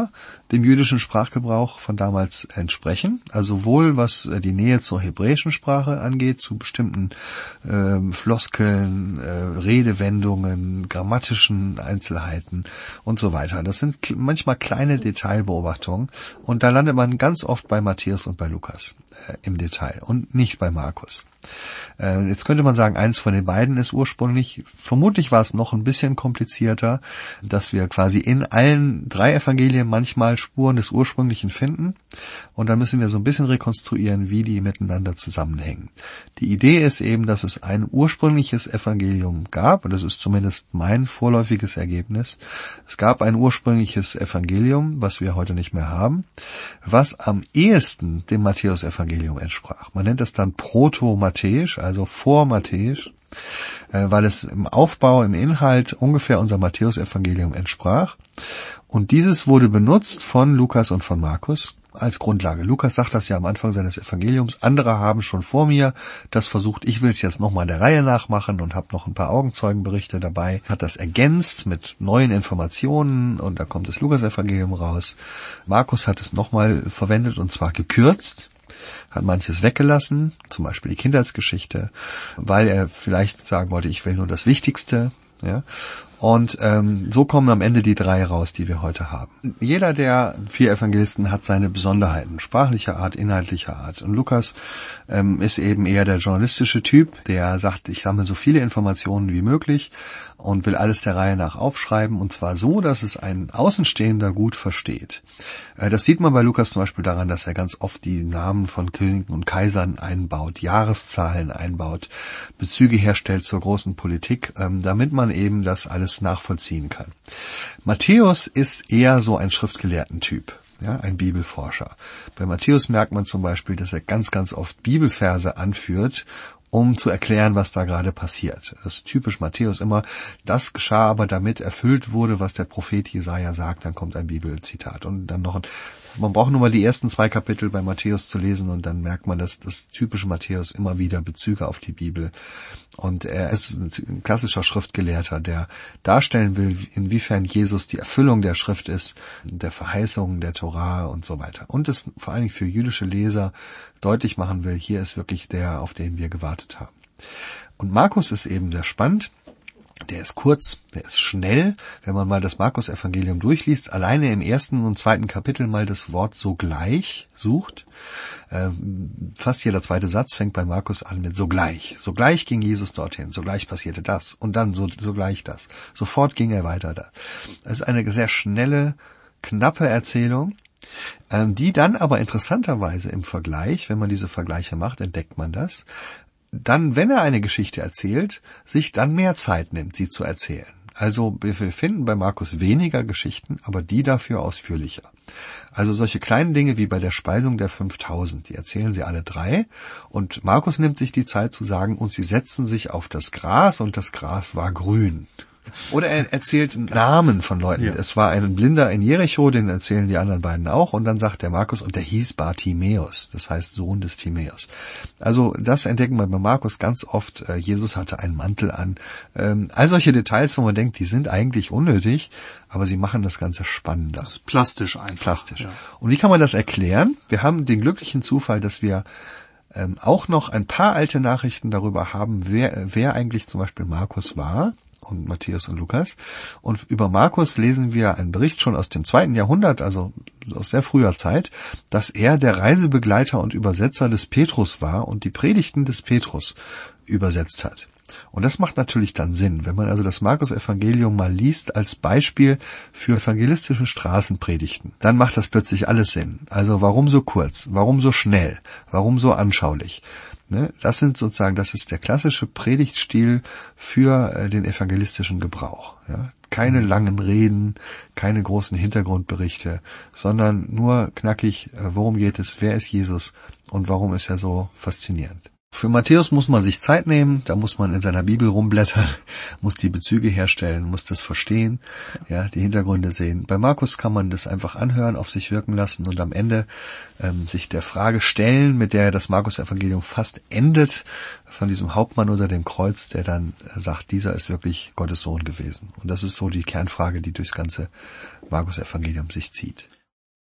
dem jüdischen Sprachgebrauch von damals entsprechen. Also sowohl was die Nähe zur hebräischen Sprache angeht, zu bestimmten äh, Floskeln, äh, Redewendungen, grammatischen Einzelheiten und so weiter. Das sind k- manchmal kleine Detailbeobachtungen und da landet man ganz oft bei Matthäus und bei Lukas äh, im Detail und nicht bei Markus. Äh, jetzt könnte man sagen, eins von den beiden ist ursprünglich, vermutlich war es noch ein bisschen komplizierter, dass wir quasi in allen drei Evangelien manchmal Spuren des Ursprünglichen finden und dann müssen wir so ein bisschen rekonstruieren, wie die miteinander zusammenhängen. Die Idee ist eben, dass es ein ursprüngliches Evangelium gab, und das ist zumindest mein vorläufiges Ergebnis. Es gab ein ursprüngliches Evangelium, was wir heute nicht mehr haben, was am ehesten dem Matthäus-Evangelium entsprach. Man nennt es dann Proto-Matthäisch, also vor-Matthäisch, äh, weil es im Aufbau, im Inhalt ungefähr unser Matthäus-Evangelium entsprach. Und dieses wurde benutzt von Lukas und von Markus als Grundlage. Lukas sagt das ja am Anfang seines Evangeliums. Andere haben schon vor mir das versucht. Ich will es jetzt nochmal der Reihe nachmachen und habe noch ein paar Augenzeugenberichte dabei. Hat das ergänzt mit neuen Informationen und da kommt das Lukas-Evangelium raus. Markus hat es nochmal verwendet und zwar gekürzt. Hat manches weggelassen, zum Beispiel die Kindheitsgeschichte, weil er vielleicht sagen wollte, ich will nur das Wichtigste. Ja, und ähm, so kommen am Ende die drei raus, die wir heute haben. Jeder der vier Evangelisten hat seine Besonderheiten, sprachlicher Art, inhaltlicher Art. Und Lukas ähm, ist eben eher der journalistische Typ, der sagt, ich sammle so viele Informationen wie möglich und will alles der Reihe nach aufschreiben, und zwar so, dass es ein Außenstehender gut versteht. Äh, das sieht man bei Lukas zum Beispiel daran, dass er ganz oft die Namen von Königen und Kaisern einbaut, Jahreszahlen einbaut, Bezüge herstellt zur großen Politik, ähm, damit man eben das alles nachvollziehen kann. Matthäus ist eher so ein Schriftgelehrten-Typ, ja, ein Bibelforscher. Bei Matthäus merkt man zum Beispiel, dass er ganz, ganz oft Bibelverse anführt, um zu erklären, was da gerade passiert. Das ist typisch Matthäus immer. Das geschah aber, damit erfüllt wurde, was der Prophet Jesaja sagt. Dann kommt ein Bibelzitat. Und dann noch ein, man braucht nur mal die ersten zwei Kapitel bei Matthäus zu lesen und dann merkt man, dass das typische Matthäus immer wieder Bezüge auf die Bibel. Und er ist ein klassischer Schriftgelehrter, der darstellen will, inwiefern Jesus die Erfüllung der Schrift ist, der Verheißungen der Torah und so weiter. Und es vor allen Dingen für jüdische Leser deutlich machen will, hier ist wirklich der, auf den wir gewartet haben. Und Markus ist eben sehr spannend. Der ist kurz, der ist schnell. Wenn man mal das Markus-Evangelium durchliest, alleine im ersten und zweiten Kapitel mal das Wort sogleich sucht. Äh, fast jeder zweite Satz fängt bei Markus an mit sogleich. Sogleich ging Jesus dorthin, sogleich passierte das und dann so, sogleich das. Sofort ging er weiter da. Das ist eine sehr schnelle, knappe Erzählung, ähm, die dann aber interessanterweise im Vergleich, wenn man diese Vergleiche macht, entdeckt man das, dann, wenn er eine Geschichte erzählt, sich dann mehr Zeit nimmt, sie zu erzählen. Also wir finden bei Markus weniger Geschichten, aber die dafür ausführlicher. Also solche kleinen Dinge wie bei der Speisung der fünftausend, die erzählen sie alle drei. Und Markus nimmt sich die Zeit zu sagen, und sie setzten sich auf das Gras und das Gras war grün. Oder er erzählt Namen von Leuten. Ja. Es war ein Blinder in Jericho, den erzählen die anderen beiden auch. Und dann sagt der Markus, und der hieß Bartimäus, das heißt Sohn des Timäus. Also das entdecken wir bei Markus ganz oft. Jesus hatte einen Mantel an. All solche Details, wo man denkt, die sind eigentlich unnötig, aber sie machen das Ganze spannender. Das ist plastisch einfach. Plastisch. Ja. Und wie kann man das erklären? Wir haben den glücklichen Zufall, dass wir ähm, auch noch ein paar alte Nachrichten darüber haben, wer, wer eigentlich zum Beispiel Markus war. Und Matthäus und Lukas. Und über Markus lesen wir einen Bericht schon aus dem zweiten Jahrhundert, also aus sehr früher Zeit, dass er der Reisebegleiter und Übersetzer des Petrus war und die Predigten des Petrus übersetzt hat. Und das macht natürlich dann Sinn, wenn man also das Markus-Evangelium mal liest als Beispiel für evangelistische Straßenpredigten. Dann macht das plötzlich alles Sinn. Also warum so kurz? Warum so schnell? Warum so anschaulich? Das sind sozusagen, das ist der klassische Predigtstil für äh, den evangelistischen Gebrauch. Ja? Keine langen Reden, keine großen Hintergrundberichte, sondern nur knackig, äh, worum geht es, wer ist Jesus und warum ist er so faszinierend. Für Matthäus muss man sich Zeit nehmen, da muss man in seiner Bibel rumblättern, muss die Bezüge herstellen, muss das verstehen, ja, die Hintergründe sehen. Bei Markus kann man das einfach anhören, auf sich wirken lassen und am Ende ähm, sich der Frage stellen, mit der das Markus-Evangelium fast endet, von diesem Hauptmann unter dem Kreuz, der dann äh, sagt, dieser ist wirklich Gottes Sohn gewesen. Und das ist so die Kernfrage, die durchs ganze Markus-Evangelium sich zieht.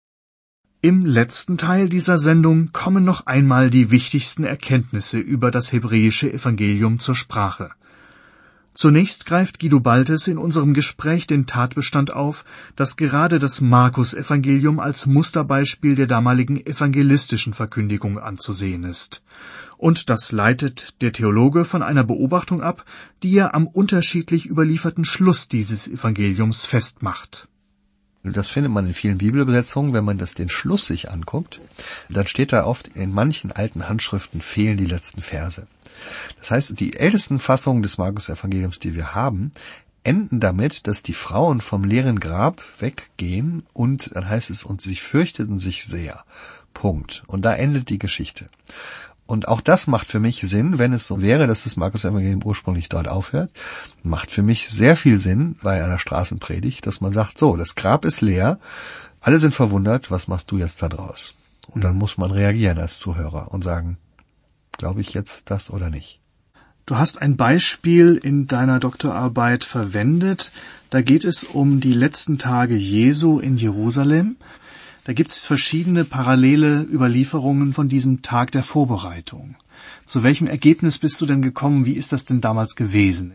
Im letzten Teil dieser Sendung kommen noch einmal die wichtigsten Erkenntnisse über das hebräische Evangelium zur Sprache. Zunächst greift Guido Baltes in unserem Gespräch den Tatbestand auf, dass gerade das Markus-Evangelium als Musterbeispiel der damaligen evangelistischen Verkündigung anzusehen ist. Und das leitet der Theologe von einer Beobachtung ab, die er am unterschiedlich überlieferten Schluss dieses Evangeliums festmacht. Das findet man in vielen Bibelübersetzungen, wenn man das den Schluss sich anguckt, dann steht da oft, in manchen alten Handschriften fehlen die letzten Verse. Das heißt, die ältesten Fassungen des Markus-Evangeliums, die wir haben, enden damit, dass die Frauen vom leeren Grab weggehen und dann heißt es, und sie fürchteten sich sehr. Punkt. Und da endet die Geschichte. Und auch das macht für mich Sinn, wenn es so wäre, dass das Markus-Evangelium ursprünglich dort aufhört. Macht für mich sehr viel Sinn bei einer Straßenpredigt, dass man sagt, so, das Grab ist leer, alle sind verwundert, was machst du jetzt da draus? Und dann muss man reagieren als Zuhörer und sagen, glaube ich jetzt das oder nicht? Du hast ein Beispiel in deiner Doktorarbeit verwendet. Da geht es um die letzten Tage Jesu in Jerusalem. Da gibt es verschiedene parallele Überlieferungen von diesem Tag der Vorbereitung. Zu welchem Ergebnis bist du denn gekommen? Wie ist das denn damals gewesen?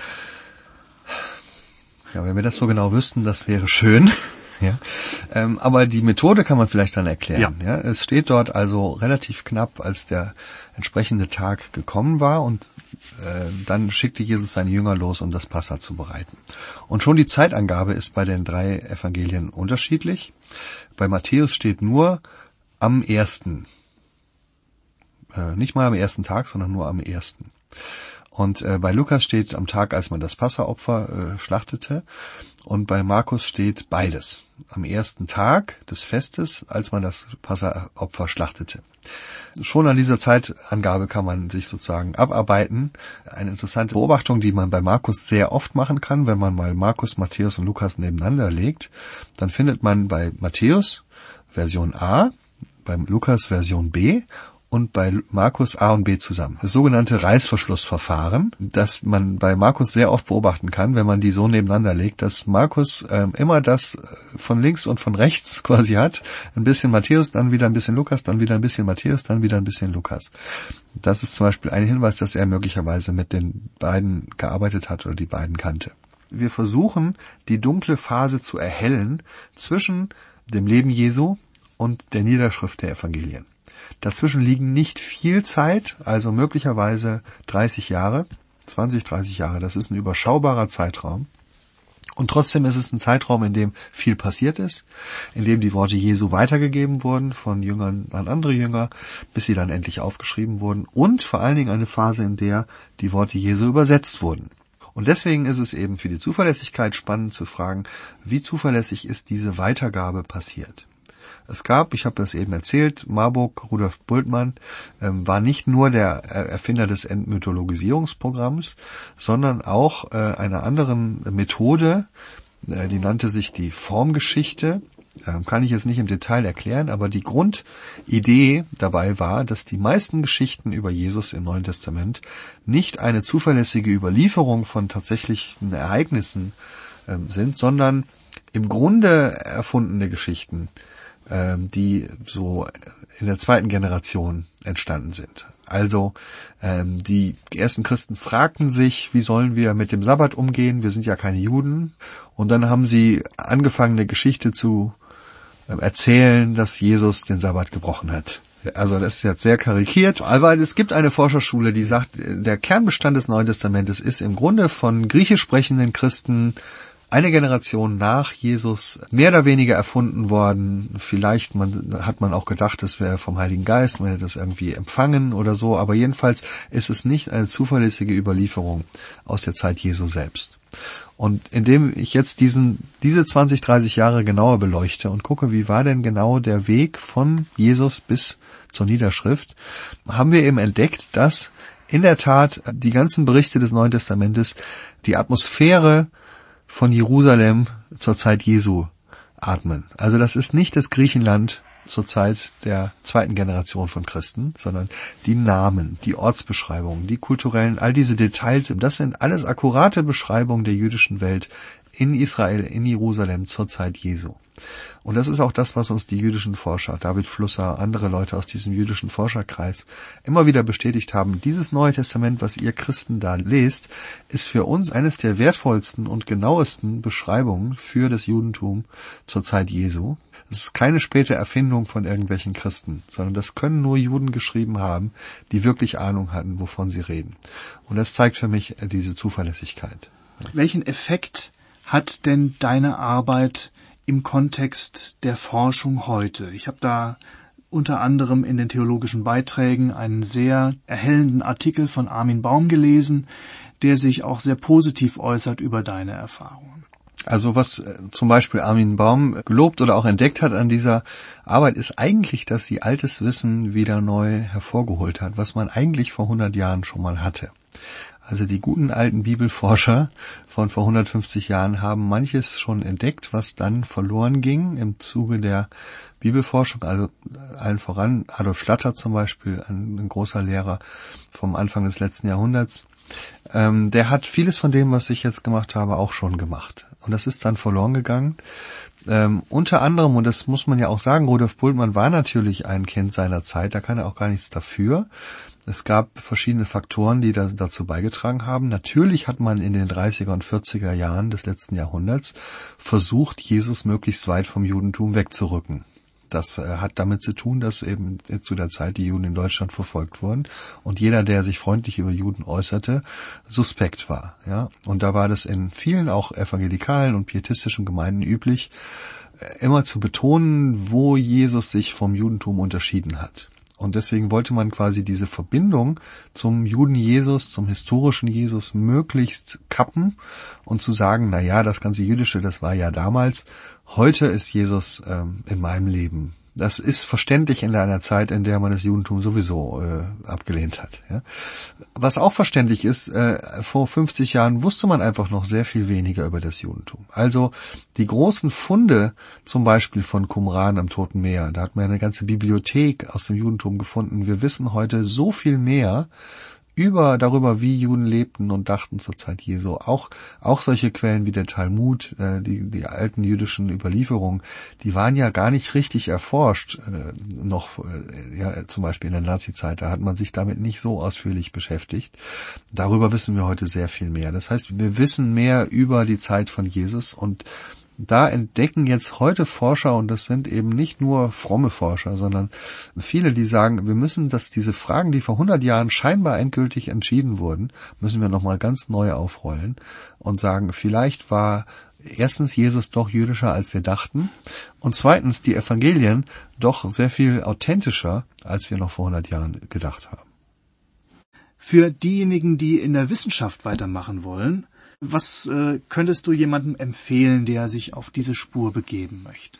Ja, wenn wir das so genau wüssten, das wäre schön. Ja, ähm, aber die Methode kann man vielleicht dann erklären. Ja. Ja, es steht dort also relativ knapp, als der entsprechende Tag gekommen war und äh, dann schickte Jesus seine Jünger los, um das Passa zu bereiten. Und schon die Zeitangabe ist bei den drei Evangelien unterschiedlich. Bei Matthäus steht nur am ersten. Äh, nicht mal am ersten Tag, sondern nur am ersten. Und äh, bei Lukas steht am Tag, als man das Passaopfer äh, schlachtete. Und bei Markus steht beides. Am ersten Tag des Festes, als man das Passaopfer schlachtete. Schon an dieser Zeitangabe kann man sich sozusagen abarbeiten. Eine interessante Beobachtung, die man bei Markus sehr oft machen kann, wenn man mal Markus, Matthäus und Lukas nebeneinander legt, dann findet man bei Matthäus Version A, beim Lukas Version B und bei Markus A und B zusammen. Das sogenannte Reißverschlussverfahren, das man bei Markus sehr oft beobachten kann, wenn man die so nebeneinander legt, dass Markus ähm, immer das von links und von rechts quasi hat. Ein bisschen Matthäus, dann wieder ein bisschen Lukas, dann wieder ein bisschen Matthäus, dann wieder ein bisschen Lukas. Das ist zum Beispiel ein Hinweis, dass er möglicherweise mit den beiden gearbeitet hat oder die beiden kannte. Wir versuchen, die dunkle Phase zu erhellen zwischen dem Leben Jesu und der Niederschrift der Evangelien. Dazwischen liegen nicht viel Zeit, also möglicherweise dreißig Jahre, zwanzig, dreißig Jahre. Das ist ein überschaubarer Zeitraum. Und trotzdem ist es ein Zeitraum, in dem viel passiert ist, in dem die Worte Jesu weitergegeben wurden von Jüngern an andere Jünger, bis sie dann endlich aufgeschrieben wurden. Und vor allen Dingen eine Phase, in der die Worte Jesu übersetzt wurden. Und deswegen ist es eben für die Zuverlässigkeit spannend zu fragen, wie zuverlässig ist diese Weitergabe passiert. Es gab, ich habe das eben erzählt, Marburg, Rudolf Bultmann, ähm, war nicht nur der Erfinder des Entmythologisierungsprogramms, sondern auch äh, einer anderen Methode, äh, die nannte sich die Formgeschichte. Ähm, kann ich jetzt nicht im Detail erklären, aber die Grundidee dabei war, dass die meisten Geschichten über Jesus im Neuen Testament nicht eine zuverlässige Überlieferung von tatsächlichen Ereignissen ähm, sind, sondern im Grunde erfundene Geschichten, die so in der zweiten Generation entstanden sind. Also ähm, die ersten Christen fragten sich, wie sollen wir mit dem Sabbat umgehen? Wir sind ja keine Juden. Und dann haben sie angefangen, eine Geschichte zu äh, erzählen, dass Jesus den Sabbat gebrochen hat. Also das ist jetzt sehr karikiert, aber es gibt eine Forscherschule, die sagt, der Kernbestand des Neuen Testamentes ist im Grunde von griechisch sprechenden Christen eine Generation nach Jesus mehr oder weniger erfunden worden. Vielleicht man, hat man auch gedacht, es wäre vom Heiligen Geist, man hätte das irgendwie empfangen oder so. Aber jedenfalls ist es nicht eine zuverlässige Überlieferung aus der Zeit Jesu selbst. Und indem ich jetzt diesen, diese zwanzig, dreißig Jahre genauer beleuchte und gucke, wie war denn genau der Weg von Jesus bis zur Niederschrift, haben wir eben entdeckt, dass in der Tat die ganzen Berichte des Neuen Testamentes die Atmosphäre von Jerusalem zur Zeit Jesu atmen. Also das ist nicht das Griechenland zur Zeit der zweiten Generation von Christen, sondern die Namen, die Ortsbeschreibungen, die kulturellen, all diese Details, das sind alles akkurate Beschreibungen der jüdischen Welt in Israel, in Jerusalem zur Zeit Jesu. Und das ist auch das, was uns die jüdischen Forscher, David Flusser, andere Leute aus diesem jüdischen Forscherkreis immer wieder bestätigt haben. Dieses Neue Testament, was ihr Christen da lest, ist für uns eines der wertvollsten und genauesten Beschreibungen für das Judentum zur Zeit Jesu. Es ist keine späte Erfindung von irgendwelchen Christen, sondern das können nur Juden geschrieben haben, die wirklich Ahnung hatten, wovon sie reden. Und das zeigt für mich diese Zuverlässigkeit. Welchen Effekt hat denn deine Arbeit im Kontext der Forschung heute? Ich habe da unter anderem in den theologischen Beiträgen einen sehr erhellenden Artikel von Armin Baum gelesen, der sich auch sehr positiv äußert über deine Erfahrungen. Also was äh, zum Beispiel Armin Baum gelobt oder auch entdeckt hat an dieser Arbeit, ist eigentlich, dass sie altes Wissen wieder neu hervorgeholt hat, was man eigentlich vor hundert Jahren schon mal hatte. Also die guten alten Bibelforscher von vor hundertfünfzig Jahren haben manches schon entdeckt, was dann verloren ging im Zuge der Bibelforschung. Also allen voran Adolf Schlatter zum Beispiel, ein, ein großer Lehrer vom Anfang des letzten Jahrhunderts. Ähm, der hat vieles von dem, was ich jetzt gemacht habe, auch schon gemacht. Und das ist dann verloren gegangen. Ähm, unter anderem, und das muss man ja auch sagen, Rudolf Bultmann war natürlich ein Kind seiner Zeit, da kann er auch gar nichts dafür. Es gab verschiedene Faktoren, die da, dazu beigetragen haben. Natürlich hat man in den dreißiger und vierziger Jahren des letzten Jahrhunderts versucht, Jesus möglichst weit vom Judentum wegzurücken. Das äh, hat damit zu tun, dass eben zu der Zeit die Juden in Deutschland verfolgt wurden und jeder, der sich freundlich über Juden äußerte, suspekt war. Ja, und da war das in vielen auch evangelikalen und pietistischen Gemeinden üblich, äh, immer zu betonen, wo Jesus sich vom Judentum unterschieden hat. Und deswegen wollte man quasi diese Verbindung zum Juden Jesus, zum historischen Jesus möglichst kappen und zu sagen, na ja, das ganze Jüdische, das war ja damals, heute ist Jesus ähm, in meinem Leben. Das ist verständlich in einer Zeit, in der man das Judentum sowieso äh, abgelehnt hat. Ja. Was auch verständlich ist, äh, vor fünfzig Jahren wusste man einfach noch sehr viel weniger über das Judentum. Also die großen Funde, zum Beispiel von Qumran am Toten Meer, da hat man eine ganze Bibliothek aus dem Judentum gefunden. Wir wissen heute so viel mehr über darüber, wie Juden lebten und dachten zur Zeit Jesu. Auch auch solche Quellen wie der Talmud, äh, die die alten jüdischen Überlieferungen, die waren ja gar nicht richtig erforscht, äh, noch äh, ja zum Beispiel in der Nazizeit. Da hat man sich damit nicht so ausführlich beschäftigt. Darüber wissen wir heute sehr viel mehr. Das heißt, wir wissen mehr über die Zeit von Jesus und da entdecken jetzt heute Forscher, und das sind eben nicht nur fromme Forscher, sondern viele, die sagen, wir müssen, dass diese Fragen, die vor hundert Jahren scheinbar endgültig entschieden wurden, müssen wir nochmal ganz neu aufrollen und sagen, vielleicht war erstens Jesus doch jüdischer, als wir dachten, und zweitens die Evangelien doch sehr viel authentischer, als wir noch vor hundert Jahren gedacht haben. Für diejenigen, die in der Wissenschaft weitermachen wollen, was äh, könntest du jemandem empfehlen, der sich auf diese Spur begeben möchte?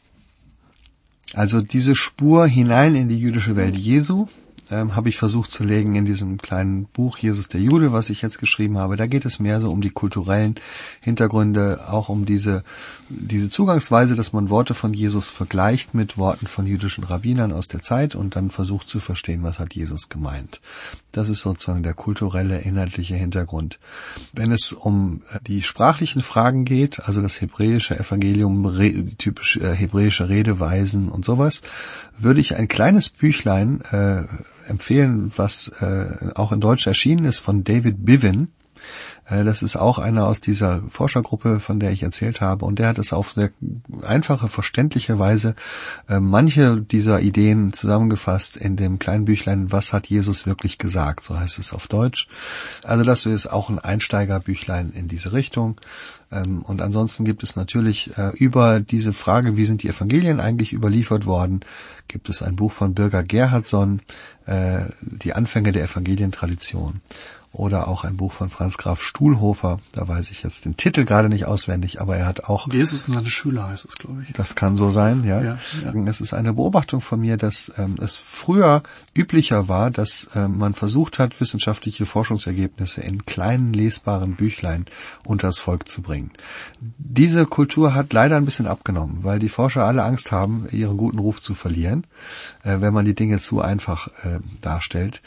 Also diese Spur hinein in die jüdische Welt Jesu ähm, habe ich versucht zu legen in diesem kleinen Buch Jesus der Jude, was ich jetzt geschrieben habe. Da geht es mehr so um die kulturellen Hintergründe, auch um diese diese Zugangsweise, dass man Worte von Jesus vergleicht mit Worten von jüdischen Rabbinern aus der Zeit und dann versucht zu verstehen, was hat Jesus gemeint. Das ist sozusagen der kulturelle, inhaltliche Hintergrund. Wenn es um die sprachlichen Fragen geht, also das hebräische Evangelium, re, typisch äh, hebräische Redeweisen und sowas, würde ich ein kleines Büchlein äh, empfehlen, was äh, auch in Deutsch erschienen ist, von David Bivin. Äh, das ist auch einer aus dieser Forschergruppe, von der ich erzählt habe, und der hat es auf sehr einfache, verständliche Weise äh, manche dieser Ideen zusammengefasst in dem kleinen Büchlein Was hat Jesus wirklich gesagt, so heißt es auf Deutsch. Also das ist auch ein Einsteigerbüchlein in diese Richtung. Ähm, und ansonsten gibt es natürlich äh, über diese Frage, wie sind die Evangelien eigentlich überliefert worden, gibt es ein Buch von Birger Gerhardsson, äh, Die Anfänge der Evangelientradition. Oder auch ein Buch von Franz Graf Stuhlhofer, da weiß ich jetzt den Titel gerade nicht auswendig, aber er hat auch... Jesus und seine Schüler heißt es, glaube ich. Das kann so sein, ja. ja, ja. Es ist eine Beobachtung von mir, dass ähm, es früher üblicher war, dass ähm, man versucht hat, wissenschaftliche Forschungsergebnisse in kleinen, lesbaren Büchlein unters Volk zu bringen. Diese Kultur hat leider ein bisschen abgenommen, weil die Forscher alle Angst haben, ihren guten Ruf zu verlieren, äh, wenn man die Dinge zu einfach äh, darstellt.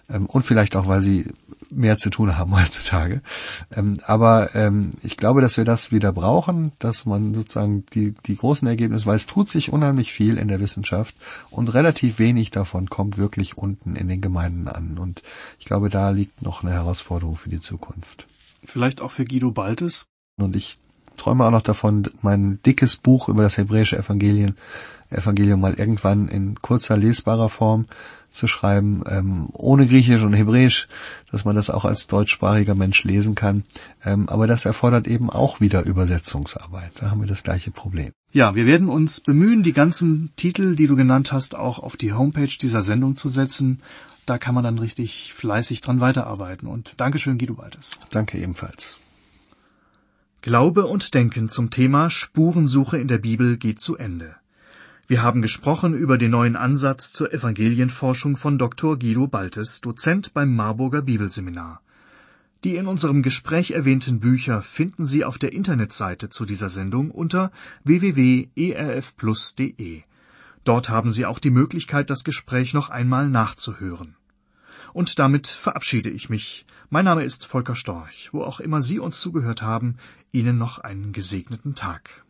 ähm, und vielleicht auch, weil sie mehr zu tun haben heutzutage. Ähm, aber ähm, ich glaube, dass wir das wieder brauchen, dass man sozusagen die, die großen Ergebnisse, weil es tut sich unheimlich viel in der Wissenschaft und relativ wenig davon kommt wirklich unten in den Gemeinden an. Und ich glaube, da liegt noch eine Herausforderung für die Zukunft. Vielleicht auch für Guido Baltes. Und ich träume auch noch davon, mein dickes Buch über das hebräische Evangelium, Evangelium mal irgendwann in kurzer, lesbarer Form zu schreiben, ähm, ohne Griechisch und Hebräisch, dass man das auch als deutschsprachiger Mensch lesen kann. Ähm, aber das erfordert eben auch wieder Übersetzungsarbeit. Da haben wir das gleiche Problem. Ja, wir werden uns bemühen, die ganzen Titel, die du genannt hast, auch auf die Homepage dieser Sendung zu setzen. Da kann man dann richtig fleißig dran weiterarbeiten. Und Dankeschön, Guido Baltes. Danke ebenfalls. Glaube und Denken zum Thema Spurensuche in der Bibel geht zu Ende. Wir haben gesprochen über den neuen Ansatz zur Evangelienforschung von Doktor Guido Baltes, Dozent beim Marburger Bibelseminar. Die in unserem Gespräch erwähnten Bücher finden Sie auf der Internetseite zu dieser Sendung unter w w w punkt e r f plus punkt d e. Dort haben Sie auch die Möglichkeit, das Gespräch noch einmal nachzuhören. Und damit verabschiede ich mich. Mein Name ist Volker Storch. Wo auch immer Sie uns zugehört haben, Ihnen noch einen gesegneten Tag.